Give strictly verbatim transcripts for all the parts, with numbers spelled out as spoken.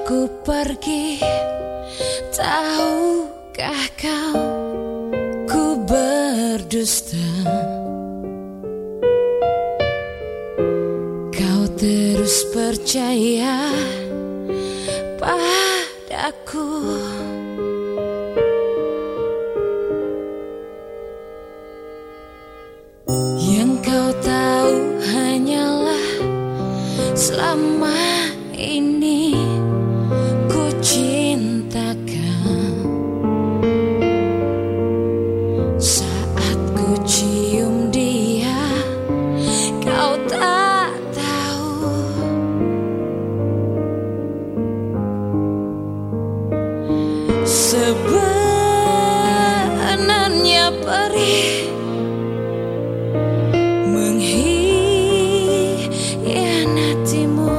Aku pergi, tahukah kau ku berdusta? Kau terus percaya padaku. Yang kau tahu hanyalah selama ini ku cintakan. Saat ku cium dia, kau tak tahu. Sebenarnya perih mengkhianatimu.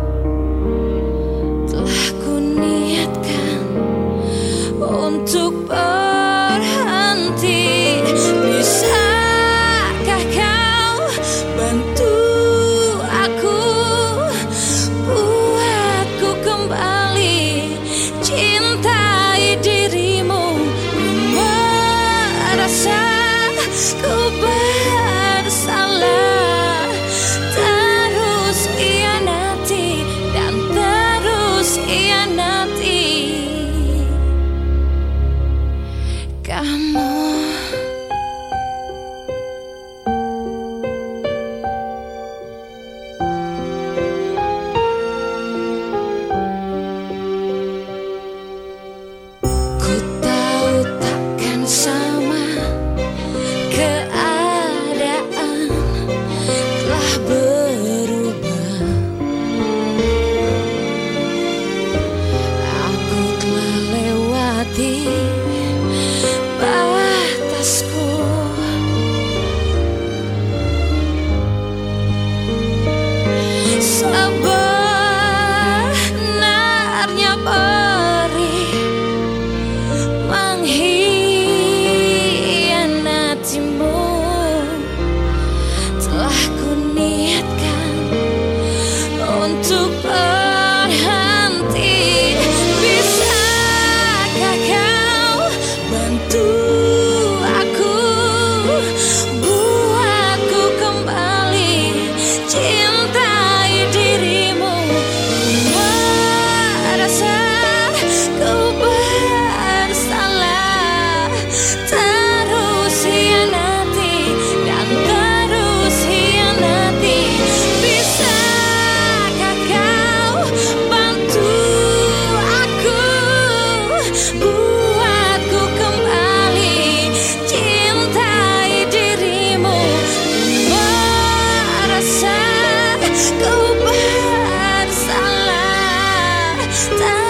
Telah ku niatkan untuk berhenti. Bisakah kau bantu aku, buatku kembali cintai dirimu. Merasa ku bersalah, terus khianati dan terus khianati kamu. Ku tahu takkan sama, keadaan telah berubah. Aku telah lewati batasku. Sebenarnya perih mengkhianatimu. Telah ku niatkan untuk berhenti. Bisakah kau bantu aku, buatku kembali cintai dirimu. Merasa ku bersalah, terus khianati dan terus khianati. Bisakah kau bantu aku, buatku kembali cintai dirimu. Merasa ku bersalah,